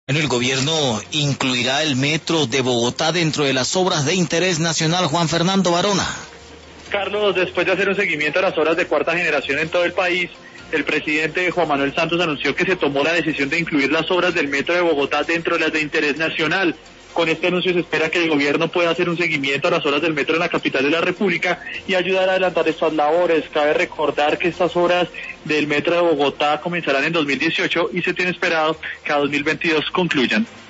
Bueno, el gobierno incluirá el metro de Bogotá dentro de las obras de interés nacional. Juan Fernando Varona. Carlos, después de hacer un seguimiento a las obras de cuarta generación en todo el país, el presidente Juan Manuel Santos anunció que se tomó la decisión de incluir las obras del metro de Bogotá dentro de las de interés nacional. Con este anuncio se espera que el gobierno pueda hacer un seguimiento a las obras del metro en la capital de la República y ayudar a adelantar estas labores. Cabe recordar que estas obras del metro de Bogotá comenzarán en 2018 y se tiene esperado que a 2022 concluyan.